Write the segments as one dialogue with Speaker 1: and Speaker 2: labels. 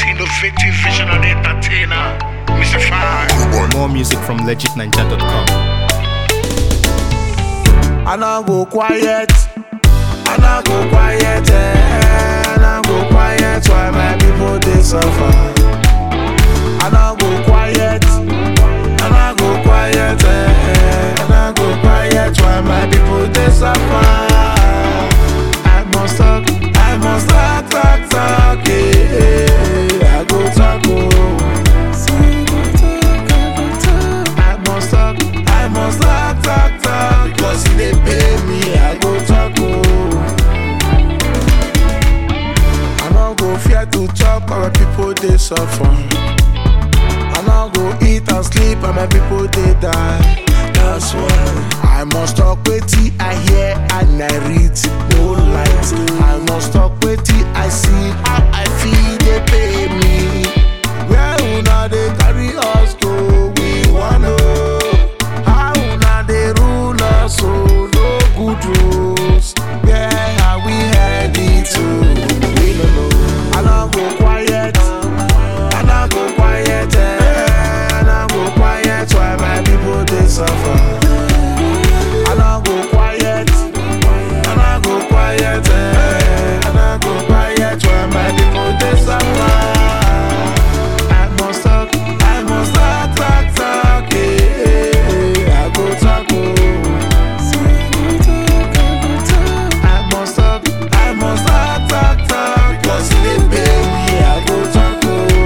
Speaker 1: innovative vision and entertainer, Mr. Fine.
Speaker 2: More music from legitninja.com.
Speaker 3: I now go quiet. I now go quiet. I now go quiet. Why my people they suffer? I now go quiet. I now go quiet. I now go quiet. Why my people they suffer? I must talk. I must talk. Yeah. I go talk. I must talk. I must talk. Because if they pay me, I go talk. I don't go fear to talk, but my people they suffer. I don't go eat and sleep, and my people they die. That's why I must talk with tea I hear and I read. No light. I must talk with tea I see how I feel. They pay me. Where una they carry us go? We wanna know how una they rule us. So no good rules. Where are we headed to? We don't know. I don't go quiet. I don't go quiet. I don't go quiet. Why my people they suffer? I don't go quiet. I don't go quiet. I don't go quiet. Why my people they suffer? I must talk. I must talk. Yeah. I go talk. I must talk. I must talk. Cause if they pay me, I go talk.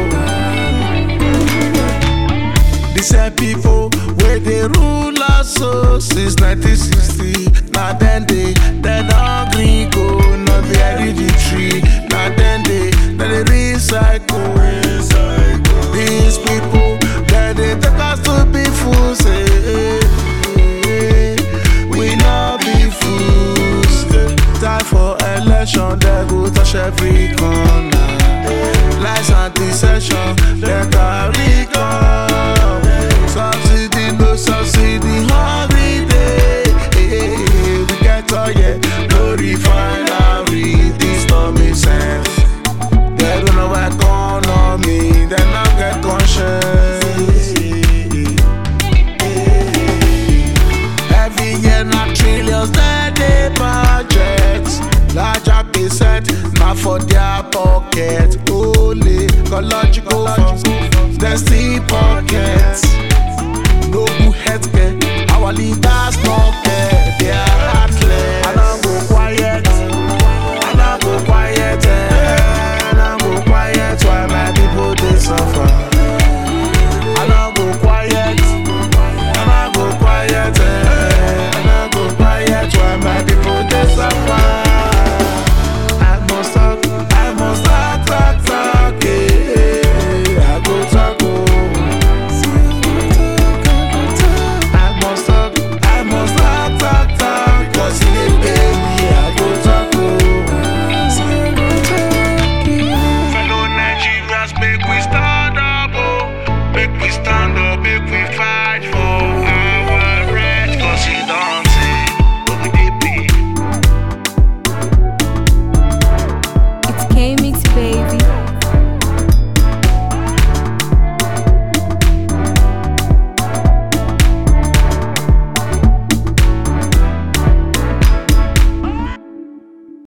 Speaker 3: These are people where they rule us so since 1960. Now then they don't agree go. Now they are the tree. Now then they recycle. These people that they take us to be fools. We not be fools. Time for election, they go touch every corner. Lies and deception, they carry come. Subsidy, no subsidy, holiday. We get all yet, no refinery. This don't make sense. They don't know economy, they not get conscience. Every year, not trillions, they budget. Larger percent, not for their pocket. Only ecological funds, they still pockets. No good healthcare, our leaders don't care. They are heartless.